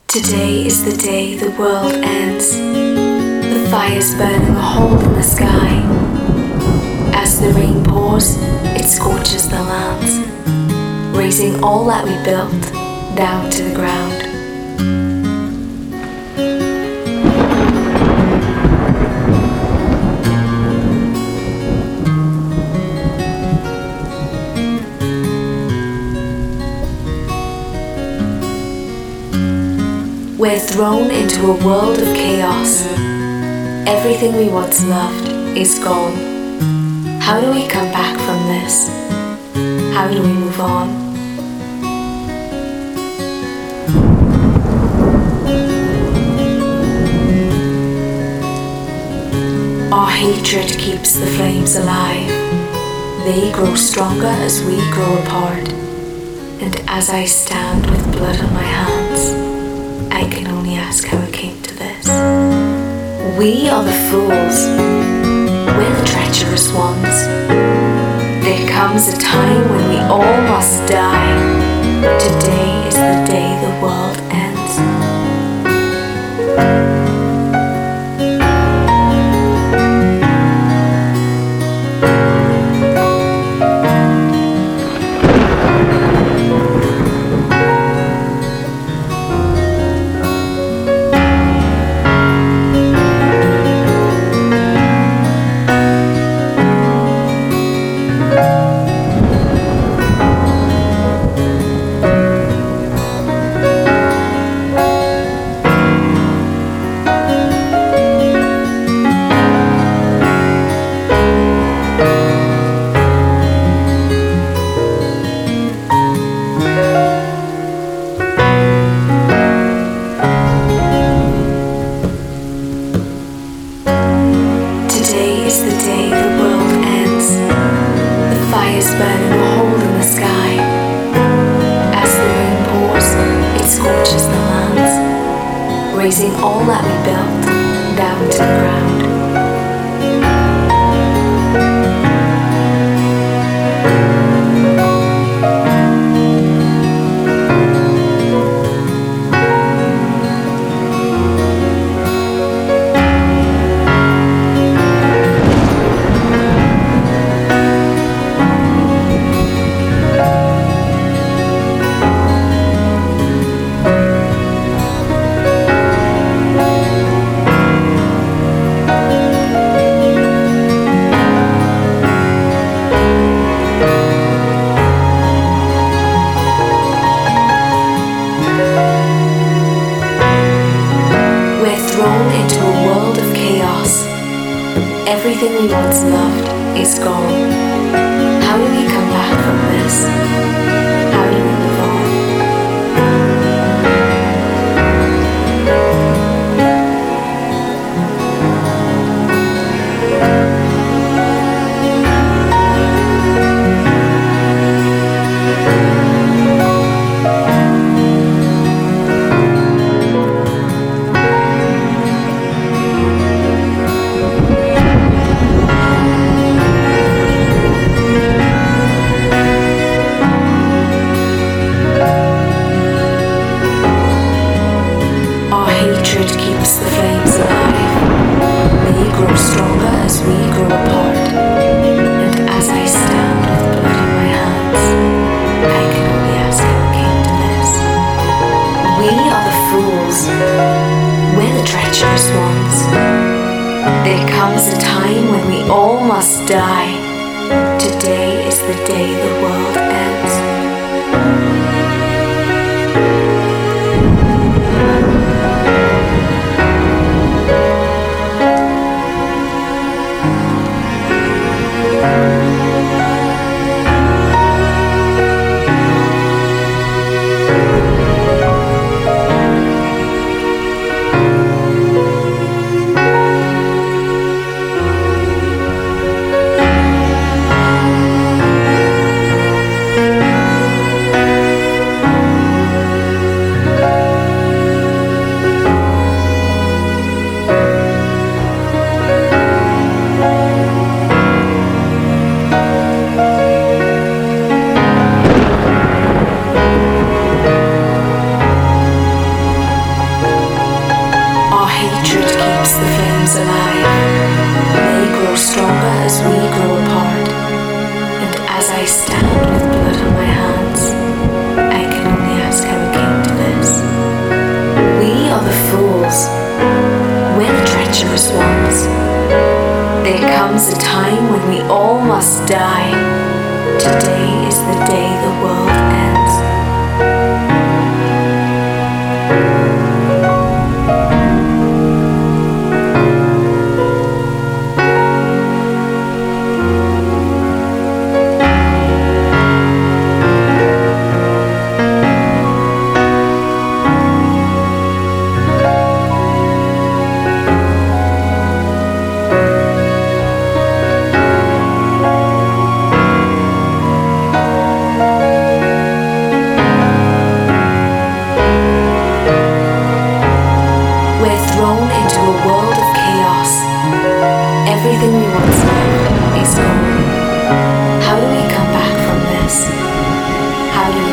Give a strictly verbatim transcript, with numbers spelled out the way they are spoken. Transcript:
Today is the day the world ends. The fire's burning a hole in the sky. As the rain pours, it scorches the lands, raising all that we built down to the ground. We're thrown into a world of chaos. Everything we once loved is gone. How do we come back from this? How do we move on? Our hatred keeps the flames alive. They grow stronger as we grow apart. And as I stand with blood on my hands, I can only ask how it came to this. We are the fools. We're the treacherous ones. There comes a time when we all must die. Today is the day the world ends. Raising all that we built down to the ground. Everything we once loved is gone. How do we come back from this? How do we move on? There comes a time when we all must die. Today is the day the world ends. keeps the flames alive. They grow stronger as we grow apart. And as I stand with blood on my hands, I can only ask how it came to this. We are the fools. We're the treacherous ones. There comes a time when we all must die. Today is the day the world ends. Everything we once loved is gone. How do we come back from this? How do we